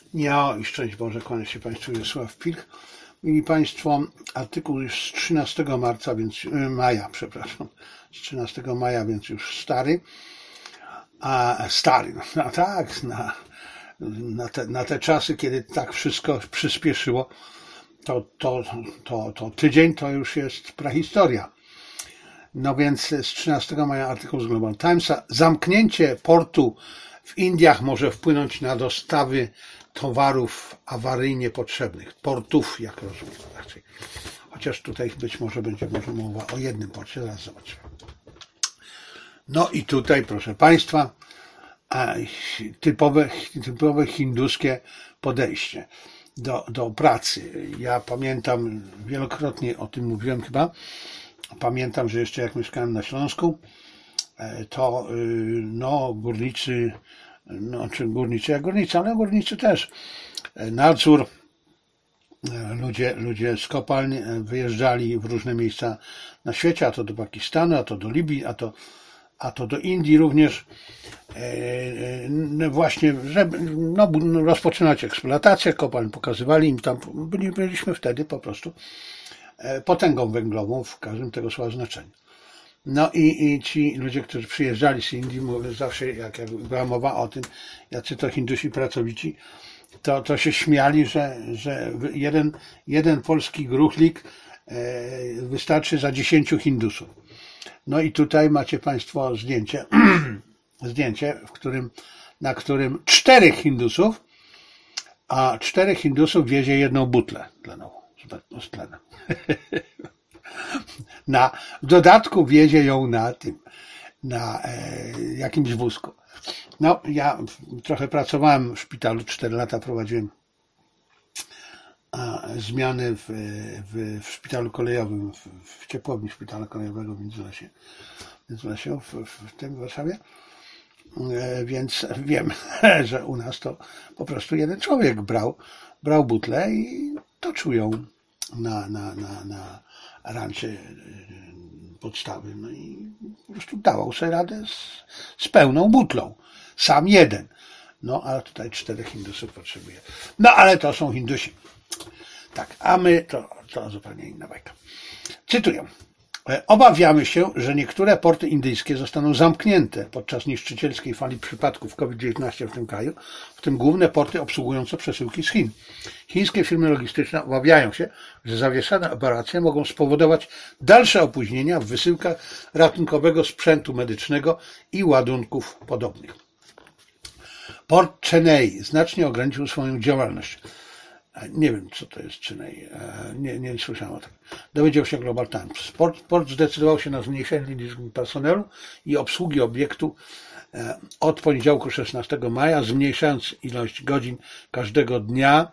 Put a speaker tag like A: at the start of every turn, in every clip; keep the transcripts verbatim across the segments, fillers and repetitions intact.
A: Ja i szczęść Boże, kłania się Państwu Wiesław Pilch. Mili Państwo, artykuł już z trzynastego marca, więc maja, przepraszam, z trzynastego maja, więc już stary, a stary, no tak, na, na, te, na te czasy, kiedy tak wszystko przyspieszyło, to, to, to, to tydzień to już jest prehistoria. No więc z trzynastego maja artykuł z Global Timesa. Zamknięcie portu w Indiach może wpłynąć na dostawy towarów awaryjnie potrzebnych. Portów, jak rozumiem. Raczej. Chociaż tutaj być może będzie może mowa o jednym porcie. Zaraz zobaczymy. No i tutaj, proszę Państwa, typowe, typowe hinduskie podejście do, do pracy. Ja pamiętam, wielokrotnie o tym mówiłem chyba, pamiętam, że jeszcze jak mieszkałem na Śląsku, to no górnicy, no czy górnicy, jak górnicy, ale górnicy też, nadzór, ludzie, ludzie z kopalń wyjeżdżali w różne miejsca na świecie, a to do Pakistanu, a to do Libii, a to, a to do Indii również, właśnie, żeby no, rozpoczynać eksploatację kopalń, pokazywali im tam, byli, byliśmy wtedy po prostu potęgą węglową w każdym tego słowa znaczeniu. No i, i ci ludzie, którzy przyjeżdżali z Indii, mówię, zawsze jak, jak była mowa o tym, jacy to Hindusi pracowici, to, to się śmiali, że, że jeden, jeden polski gruchlik e, wystarczy za dziesięciu Hindusów. No i tutaj macie Państwo zdjęcie, zdjęcie, w którym, na którym czterech Hindusów, a czterech Hindusów wiezie jedną butlę tlenową. Z tlenem. Na, w dodatku wiezie ją na tym, na e, jakimś wózku. No, ja trochę pracowałem w szpitalu, cztery lata prowadziłem a, zmiany w, w, w szpitalu kolejowym, w, w ciepłowni szpitala kolejowego w Międzylesie, w, Międzylesie, w, w tym w Warszawie. E, więc wiem, że u nas to po prostu jeden człowiek brał, brał butlę i toczył ją na, na, na, na rancie podstawy, no i po prostu dawał sobie radę z, z pełną butlą. Sam jeden. No, a tutaj czterech Hindusów potrzebuje. No, ale to są Hindusi. Tak, a my to, to zupełnie inna bajka. Cytuję. Obawiamy się, że niektóre porty indyjskie zostaną zamknięte podczas niszczycielskiej fali przypadków COVID dziewiętnaście w tym kraju, w tym główne porty obsługujące przesyłki z Chin. Chińskie firmy logistyczne obawiają się, że zawieszane operacje mogą spowodować dalsze opóźnienia w wysyłkach ratunkowego sprzętu medycznego i ładunków podobnych. Port Chennai znacznie ograniczył swoją działalność. Nie wiem, co to jest Chennai. Nie, nie słyszałem o tym. Dowiedział się Global Times. Port, port zdecydował się na zmniejszenie liczby personelu i obsługi obiektu od poniedziałku szesnastego maja, zmniejszając ilość godzin każdego dnia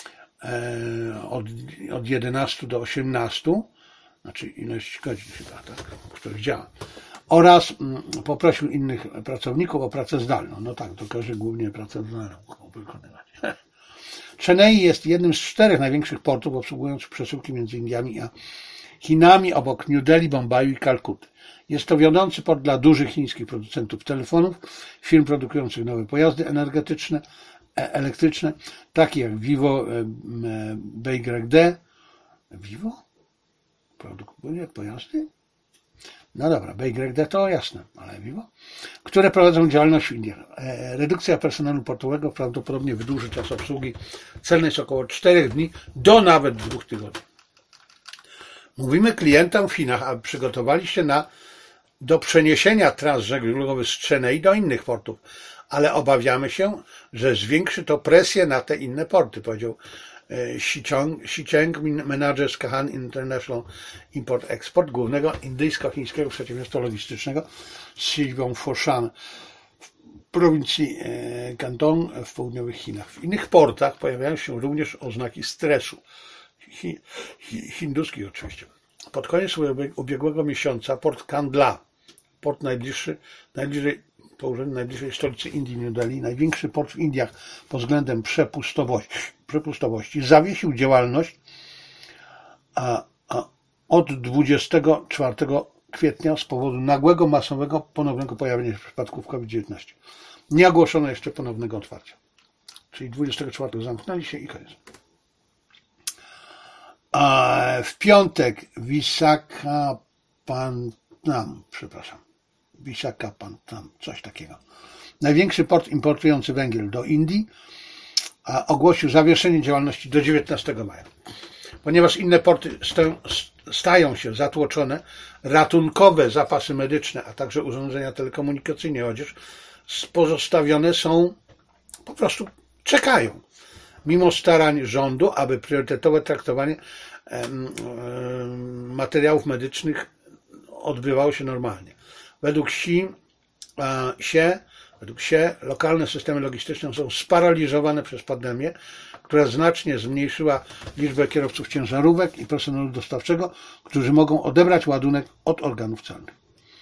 A: od, od jedenastu do osiemnastu, znaczy ilość godzin chyba, tak, których działa. Oraz poprosił innych pracowników o pracę zdalną. No tak, to każe głównie pracę zdalną wykonywać. Chennai jest jednym z czterech największych portów obsługujących przesyłki między Indiami a Chinami obok New Delhi, Bombaju i Kalkuty. Jest to wiodący port dla dużych chińskich producentów telefonów, firm produkujących nowe pojazdy energetyczne, elektryczne, takie jak Vivo, B Y D. Vivo? Produkuje pojazdy? No dobra, B Y D to jasne, ale Vivo? Które prowadzą działalność w Indiach. Redukcja personelu portowego prawdopodobnie wydłuży czas obsługi celnej z około czterech dni do nawet dwóch tygodni. Mówimy klientom w Chinach, aby przygotowali się na, do przeniesienia tras żeglugowych z Chennai do innych portów, ale obawiamy się, że zwiększy to presję na te inne porty, powiedział Xicheng, menadżer z Kahan International Import-Export, głównego indyjsko-chińskiego przedsiębiorstwa logistycznego z siedzibą w Foshan w prowincji Canton w południowych Chinach. W innych portach pojawiają się również oznaki stresu, hi, hi, hinduskich oczywiście. Pod koniec ubiegłego miesiąca port Kandla, port najbliższy, najbliżej położony najbliższej stolicy Indii, New Delhi, największy port w Indiach pod względem przepustowości, przepustowości zawiesił działalność a, a od dwudziestego czwartego kwietnia z powodu nagłego, masowego, ponownego pojawienia się przypadków COVID dziewiętnaście. Nie ogłoszono jeszcze ponownego otwarcia. czyli dwudziestego czwartego zamknęli się i koniec. A w piątek Visakhapatnam, przepraszam, Visakhapatnam, coś takiego. Największy port importujący węgiel do Indii a ogłosił zawieszenie działalności do dziewiętnastego maja. Ponieważ inne porty stają się zatłoczone, ratunkowe zapasy medyczne, a także urządzenia telekomunikacyjne, chociaż pozostawione są, po prostu czekają. Mimo starań rządu, aby priorytetowe traktowanie materiałów medycznych odbywało się normalnie. Według Xie, według Xie lokalne systemy logistyczne są sparaliżowane przez pandemię, która znacznie zmniejszyła liczbę kierowców ciężarówek i personelu dostawczego, którzy mogą odebrać ładunek od organów celnych.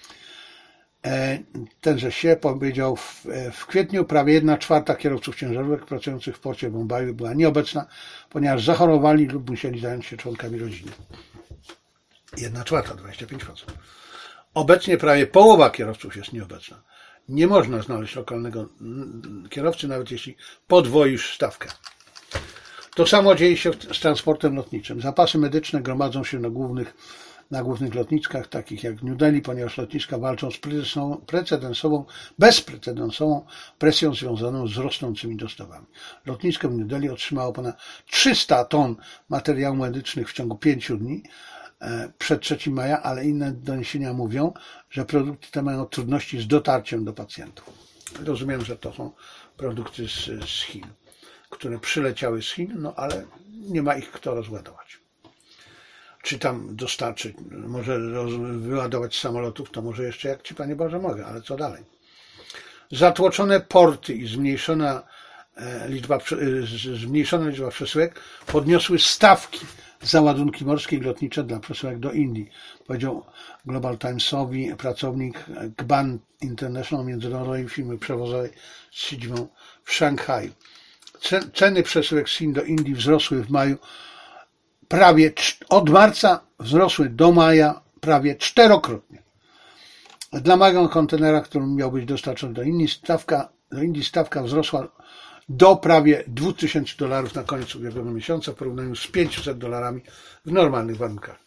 A: Tenże Xie powiedział, w, w kwietniu prawie jedna czwarta kierowców ciężarówek pracujących w porcie w Mumbaiu była nieobecna, ponieważ zachorowali lub musieli zająć się członkami rodziny. Jedna czwarta, dwadzieścia pięć procent. Obecnie prawie połowa kierowców jest nieobecna. Nie można znaleźć lokalnego kierowcy, nawet jeśli podwoisz stawkę. To samo dzieje się z transportem lotniczym. Zapasy medyczne gromadzą się na głównych, na głównych lotniskach, takich jak New Delhi, ponieważ lotniska walczą z precedensową, bezprecedensową presją związaną z rosnącymi dostawami. Lotnisko w New Delhi otrzymało ponad trzysta ton materiałów medycznych w ciągu pięciu dni przed trzeciego maja, ale inne doniesienia mówią, że produkty te mają trudności z dotarciem do pacjentów. Rozumiem, że to są produkty z, z Chin, które przyleciały z Chin, no ale nie ma ich kto rozładować. Czy tam dostarczyć, może wyładować z samolotów, to może jeszcze jak ci Panie Boże mogę, ale co dalej? Zatłoczone porty i zmniejszona liczba, zmniejszona liczba przesyłek podniosły stawki za ładunki morskie i lotnicze dla przesyłek do Indii, powiedział Global Timesowi pracownik Gban International, międzynarodowej firmy przewozowej z siedzibą w Szanghaju. Ceny przesyłek z Chin do Indii wzrosły w maju prawie, od marca wzrosły do maja prawie czterokrotnie. Dla małego kontenera, który miał być dostarczony do Indii, stawka, do Indii stawka wzrosła do prawie dwa tysiące dolarów na koniec ubiegłego miesiąca w porównaniu z pięćset dolarami w normalnych warunkach.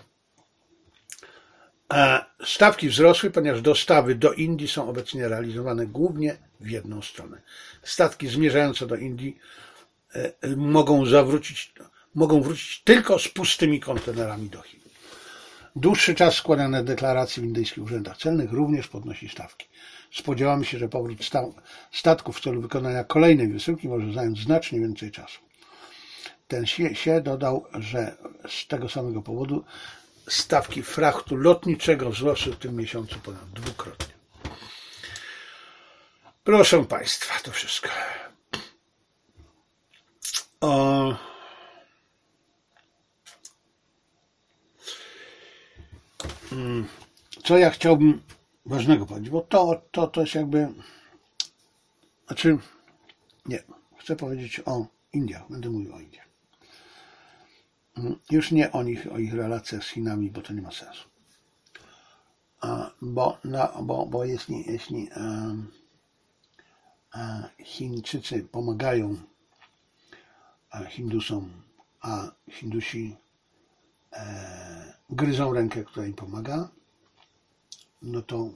A: Stawki wzrosły, ponieważ dostawy do Indii są obecnie realizowane głównie w jedną stronę. Statki zmierzające do Indii mogą zawrócić, mogą wrócić tylko z pustymi kontenerami do Chin. Dłuższy czas składane deklaracje w indyjskich urzędach celnych również podnosi stawki. Spodziewamy się, że powrót statków w celu wykonania kolejnej wysyłki może zająć znacznie więcej czasu. Ten Xie dodał, że z tego samego powodu stawki frachtu lotniczego wzrosły w tym miesiącu ponad dwukrotnie. Proszę Państwa, to wszystko. O... Co ja chciałbym ważnego powiedzieć, bo to, to, to jest jakby, znaczy, nie, chcę powiedzieć o Indiach, będę mówił o Indiach. Już nie o nich, o ich relacjach z Chinami, bo to nie ma sensu. Bo, na, bo, bo jeśli, jeśli um, Chińczycy pomagają Hindusom, a Hindusi e, gryzą rękę, która im pomaga, no to,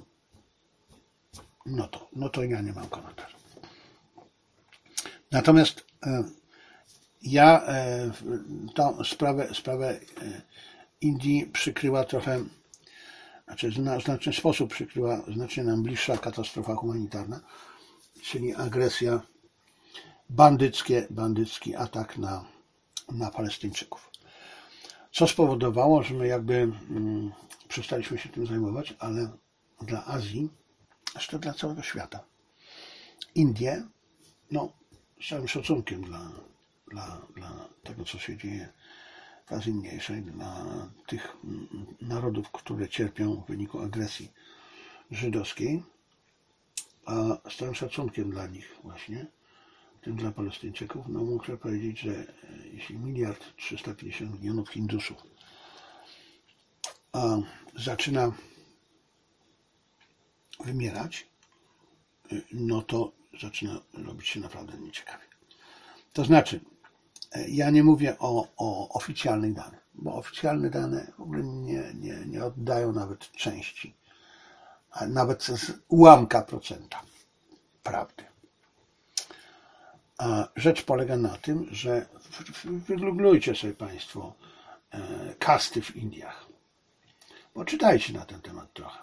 A: no to, no to ja nie mam komentarza. Natomiast e, ja e, tą sprawę, sprawę e, Indii przykryła trochę, znaczy w znaczny sposób przykryła znacznie nam bliższa katastrofa humanitarna, czyli agresja, bandyckie, bandycki atak na, na Palestyńczyków. Co spowodowało, że my jakby mm, przestaliśmy się tym zajmować, ale dla Azji, zresztą dla całego świata, Indie, no z całym szacunkiem dla, dla, dla tego, co się dzieje w Azji Mniejszej, dla tych narodów, które cierpią w wyniku agresji żydowskiej, a z całym szacunkiem dla nich właśnie, w tym dla Palestyńczyków, no muszę powiedzieć, że jeśli miliard trzysta pięćdziesiąt milionów Hindusów a zaczyna wymierać, no to zaczyna robić się naprawdę nieciekawie. To znaczy, ja nie mówię o, o oficjalnych danych, bo oficjalne dane w ogóle nie, nie, nie oddają nawet części, a nawet z ułamka procenta prawdy. A rzecz polega na tym, że wygooglujcie sobie Państwo kasty w Indiach. Poczytajcie na ten temat trochę.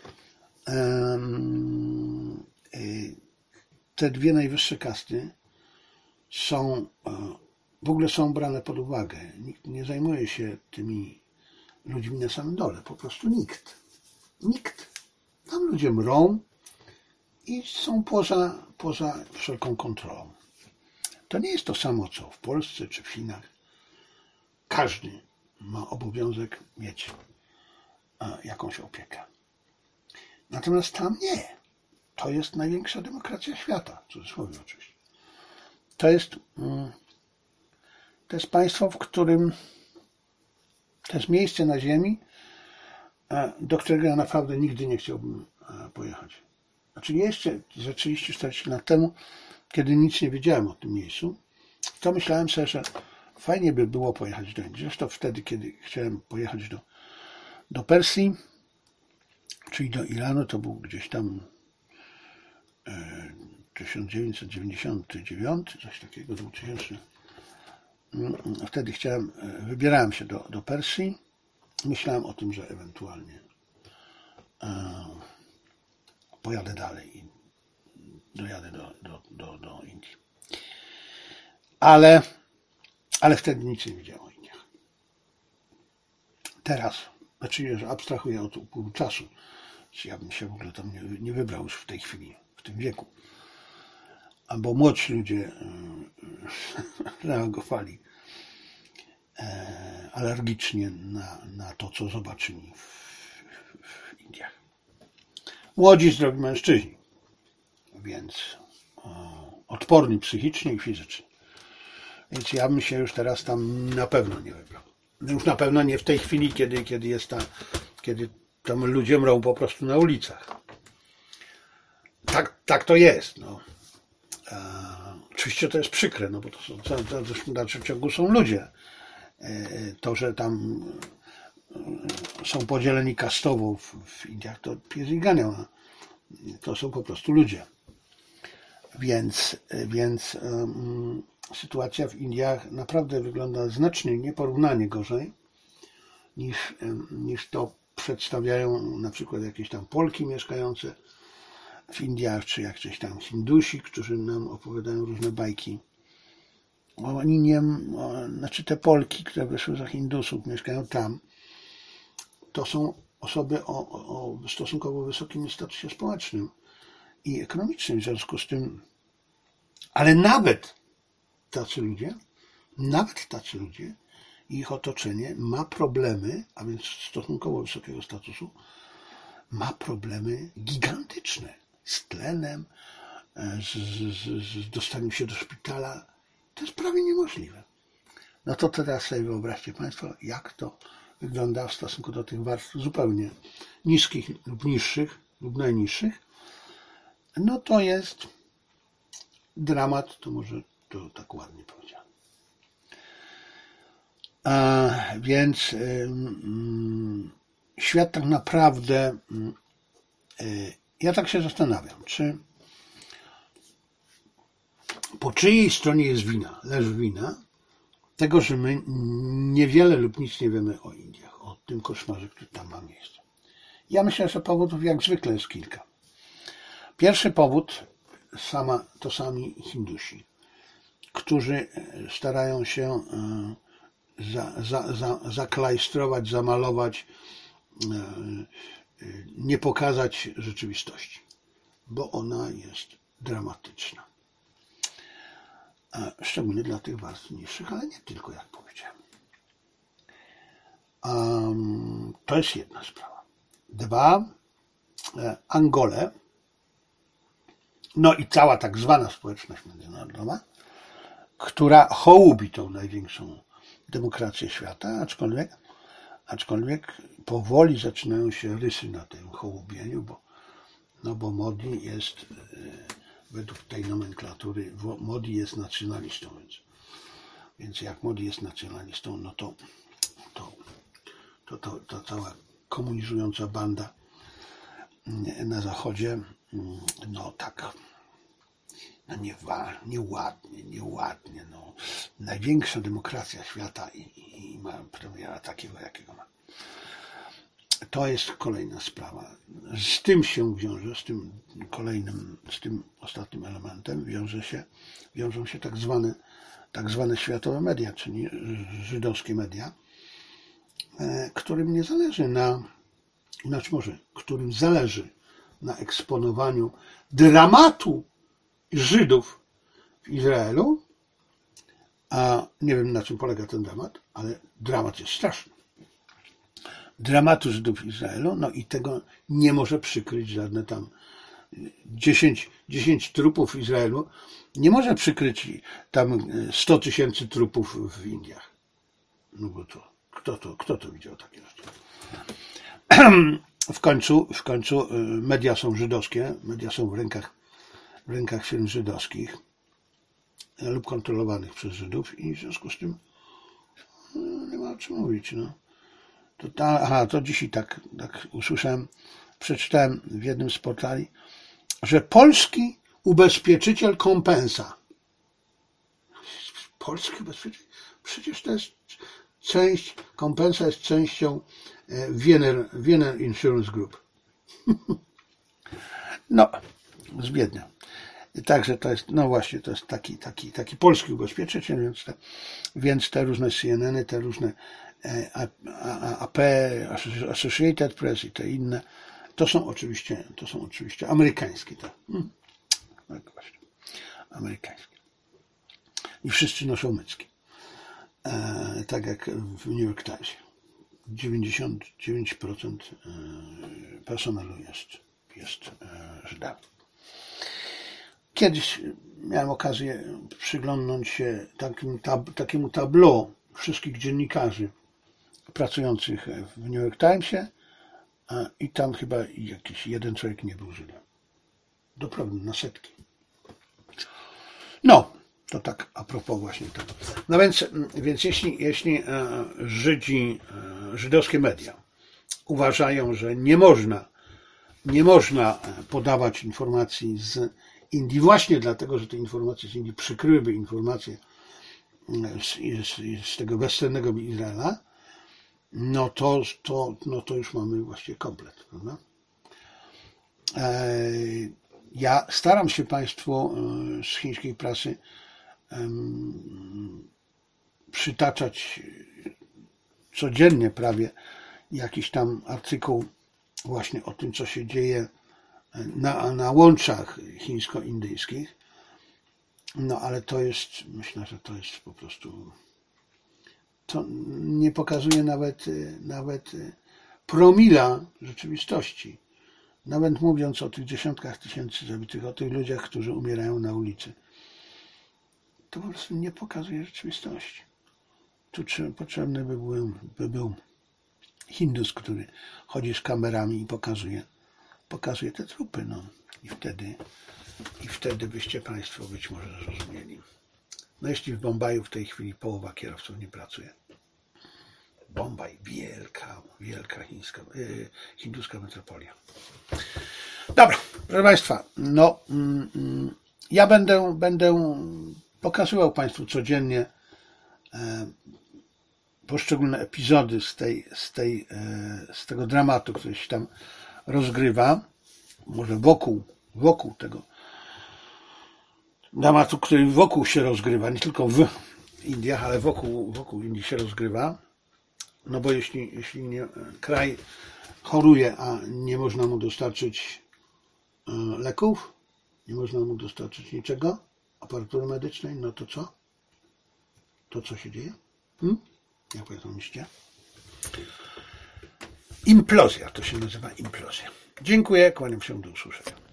A: Te dwie najwyższe kasty są, w ogóle są brane pod uwagę. Nikt nie zajmuje się tymi ludźmi na samym dole. Po prostu nikt. Nikt. Tam ludzie mrą i są poza, poza wszelką kontrolą. To nie jest to samo, co w Polsce czy w Chinach. Każdy ma obowiązek mieć jakąś opiekę. Natomiast tam nie. To jest największa demokracja świata, w cudzysłowie oczywiście. To jest, to jest państwo, w którym to jest miejsce na ziemi, do którego ja naprawdę nigdy nie chciałbym pojechać. Znaczy jeszcze ze trzydzieści czterdzieści lat temu, kiedy nic nie wiedziałem o tym miejscu, to myślałem sobie, że fajnie by było pojechać do Indii. Zresztą wtedy, kiedy chciałem pojechać do, do Persji, czyli do Iranu, to był gdzieś tam e, tysiąc dziewięćset dziewięćdziesiąty dziewiąty, coś takiego, dwutysięczny. Wtedy chciałem, wybierałem się do, do Persji. Myślałem o tym, że ewentualnie e, pojadę dalej i dojadę do, do, do, do Indii. Ale, ale wtedy nic nie wiedziałem o Indiach. Teraz, znaczy, że abstrahuję od upływu czasu, czy ja bym się w ogóle tam nie, nie wybrał już w tej chwili, w tym wieku. Albo młodsi ludzie reagowali alergicznie na, na to, co zobaczyli w, w Indiach. Młodzi, zdrowi mężczyźni, więc o, odporni psychicznie i fizycznie. Więc ja bym się już teraz tam na pewno nie wybrał. Już na pewno nie w tej chwili, kiedy, kiedy jest ta, kiedy tam ludzie mrą po prostu na ulicach. Tak, tak to jest. No. E, oczywiście to jest przykre, no bo to są, to, to w dalszym ciągu są ludzie. E, to, że tam są podzieleni kastowo w, w Indiach, to pies ich ganiał. To są po prostu ludzie. Więc, więc um, sytuacja w Indiach naprawdę wygląda znacznie, nieporównanie gorzej niż, niż to przedstawiają na przykład jakieś tam Polki mieszkające w Indiach, czy jakieś tam Hindusi, którzy nam opowiadają różne bajki. Oni nie, znaczy te Polki, które wyszły za Hindusów, mieszkają tam, to są osoby o, o stosunkowo wysokim statusie społecznym i ekonomicznym, w związku z tym, ale nawet tacy ludzie, nawet tacy ludzie i ich otoczenie ma problemy, a więc stosunkowo wysokiego statusu, ma problemy gigantyczne z tlenem, z, z, z dostaniem się do szpitala. To jest prawie niemożliwe. No to teraz sobie wyobraźcie Państwo, jak to wygląda w stosunku do tych warstw zupełnie niskich lub niższych lub najniższych. No to jest dramat, to może to tak ładnie powiedziałem. A więc y, y, świat tak naprawdę, y, ja tak się zastanawiam, czy po czyjej stronie jest wina, leży wina tego, że my niewiele lub nic nie wiemy o Indiach, o tym koszmarze, który tam ma miejsce. Ja myślę, że powodów jak zwykle jest kilka. Pierwszy powód sama, to sami Hindusi, którzy starają się za, za, za, zaklajstrować, zamalować, nie pokazać rzeczywistości, bo ona jest dramatyczna. Szczególnie dla tych warstw niższych, ale nie tylko, jak powiedziałem. Um, to jest jedna sprawa. Dwa, Angole, no i cała tak zwana społeczność międzynarodowa, która hołubi tą największą demokrację świata, aczkolwiek, aczkolwiek powoli zaczynają się rysy na tym hołubieniu, bo, no bo Modi jest według tej nomenklatury Modi jest nacjonalistą, więc, więc jak Modi jest nacjonalistą, no to to, to, to, to cała komunizująca banda na Zachodzie, no tak, no niewa, nieładnie, nieładnie, no największa demokracja świata i, i, i ma premiera takiego, jakiego ma. To jest kolejna sprawa. Z tym się wiąże, z tym kolejnym, z tym ostatnim elementem wiąże się, wiążą się tak zwane, tak zwane światowe media, czyli żydowskie media, którym nie zależy na, znaczy może, którym zależy na eksponowaniu dramatu Żydów w Izraelu, a nie wiem, na czym polega ten dramat, ale dramat jest straszny. Dramatu Żydów w Izraelu, no i tego nie może przykryć żadne tam dziesięć, dziesięć trupów w Izraelu, nie może przykryć tam sto tysięcy trupów w Indiach. No bo to, kto to, kto to widział takie rzeczy? W końcu, w końcu media są żydowskie, media są w rękach, w rękach firm żydowskich lub kontrolowanych przez Żydów i w związku z tym no, nie ma o czym mówić, no. To ta, aha, to dzisiaj tak, tak usłyszałem, przeczytałem w jednym z portali, że polski ubezpieczyciel kompensa. Polski ubezpieczyciel? Przecież to jest część, kompensa jest częścią Wiener, Wiener Insurance Group. No, z Wiednia. Także to jest, no właśnie, to jest taki, taki, taki polski ubezpieczyciel, więc te, więc te różne C N N y, te różne A P, Associated Press i te inne, to są oczywiście, to są oczywiście amerykańskie. To, hmm, tak właśnie, amerykańskie. I wszyscy noszą mycki. E, tak jak w New York Times. dziewięćdziesiąt dziewięć procent personelu jest, jest Żydami. Kiedyś miałem okazję przyglądnąć się takim, tab, takiemu tableau wszystkich dziennikarzy pracujących w New York Timesie i tam chyba jakiś jeden człowiek nie był Żydem. Doprawdy na setki. No, to tak a propos właśnie tego. No więc, więc jeśli, jeśli Żydzi, żydowskie media uważają, że nie można, nie można podawać informacji z Indii właśnie dlatego, że te informacje z Indii przykryłyby informacje z, z, z tego bezcennego Izraela, no to, to, no to już mamy właściwie komplet, prawda? Ja staram się Państwu z chińskiej prasy przytaczać codziennie prawie jakiś tam artykuł właśnie o tym, co się dzieje na, na łączach chińsko-indyjskich. No ale to jest, myślę, że to jest po prostu, to nie pokazuje nawet, nawet promila rzeczywistości. Nawet mówiąc o tych dziesiątkach tysięcy zabitych, o tych ludziach, którzy umierają na ulicy. To po prostu nie pokazuje rzeczywistości. Tu potrzebny by był, by był Hindus, który chodzi z kamerami i pokazuje, pokazuje te trupy. No. I wtedy, i wtedy byście Państwo być może zrozumieli. No jeśli w Bombaju w tej chwili połowa kierowców nie pracuje. Bombaj, wielka, wielka chińska, yy, hinduska metropolia. Dobra, proszę Państwa, no mm, ja będę, będę pokazywał Państwu codziennie e, poszczególne epizody z, tej, z, tej, e, z tego dramatu, który się tam rozgrywa, może wokół, wokół tego dramatu, który wokół się rozgrywa, nie tylko w Indiach, ale wokół, wokół Indii się rozgrywa. No bo jeśli, jeśli nie, kraj choruje, a nie można mu dostarczyć e, leków, nie można mu dostarczyć niczego, aparatury medycznej, no to co? To co się dzieje? Hmm? Jak Państwo myślicie? Implozja, to się nazywa implozja. Dziękuję, kłaniam się, do usłyszenia.